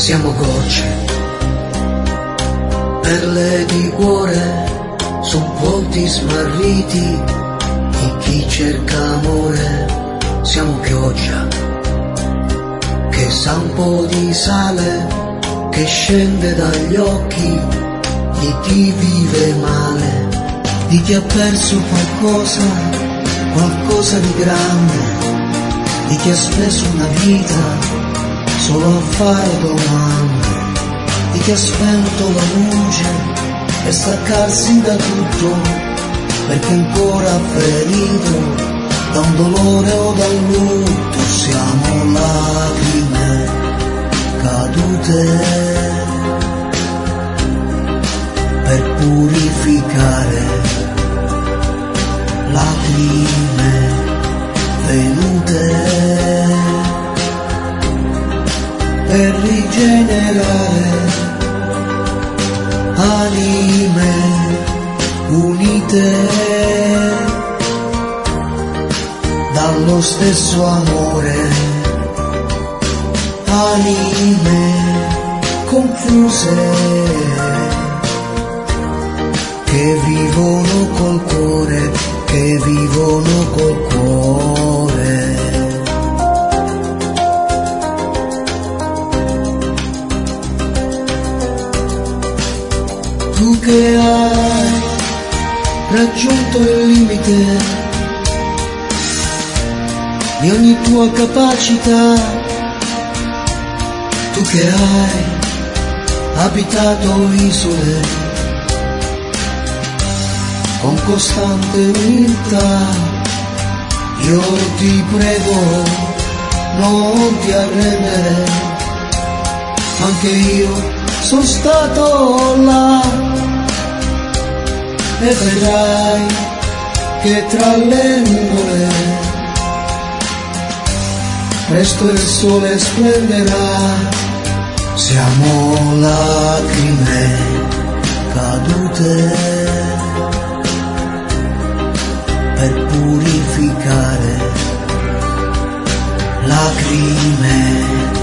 siamo gocce, perle di cuore su volti smarriti di chi cerca amore. Siamo pioggia che sa un po' di sale che scende dagli occhi di chi vive male, di chi ha perso qualcosa di grande, di chi ha speso una vita solo a fare domande, di chi ha spento la luce e staccarsi da tutto perché ancora ferito da un dolore o da un lutto. Siamo lacrime cadute per purificare, lacrime venute per rigenerare, anime unite dallo stesso amore, anime confuse che vivono col cuore, che vivono col cuore. Tu che hai raggiunto il limite di ogni tua capacità, tu che hai abitato isole con costante umiltà, io ti prego non ti arrendere, anche io sono stato là e vedrai che tra le nuvole presto il sole splenderà. Siamo lacrime cadute per purificare, lacrime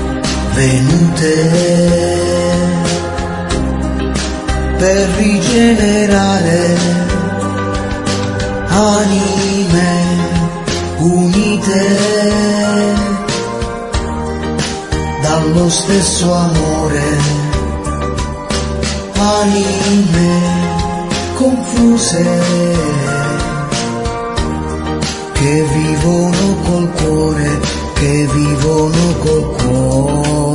venute per rigenerare, anime unite dallo stesso amore, anime confuse che vivono col cuore, che vivono col cuore.